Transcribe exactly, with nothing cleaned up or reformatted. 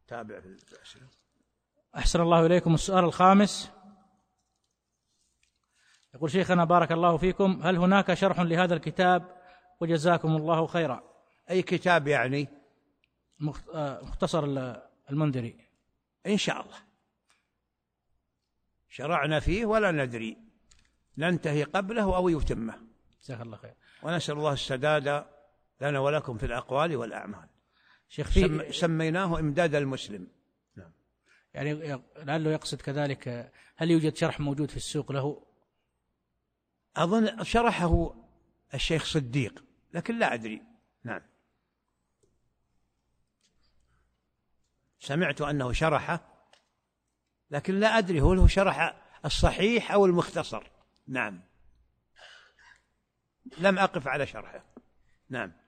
تابع في الأسئلة. أحسن الله إليكم. السؤال الخامس يقول: شيخنا بارك الله فيكم، هل هناك شرح لهذا الكتاب؟ وجزاكم الله خيرا. أي كتاب يعني؟ مختصر المنذري. إن شاء الله شرعنا فيه ولا ندري، ننتهي قبله أو يتمه. جزاك الله خير. ونسأل الله السداد لنا ولكم في الأقوال والأعمال. شيخ في سميناه إمداد المسلم. نعم. يعني لعله يقصد كذلك، هل يوجد شرح موجود في السوق له؟ أظن شرحه الشيخ صديق لكن لا أدري. نعم، سمعت أنه شرحه لكن لا أدري هو له شرح الصحيح أو المختصر. نعم، لم أقف على شرحه. نعم.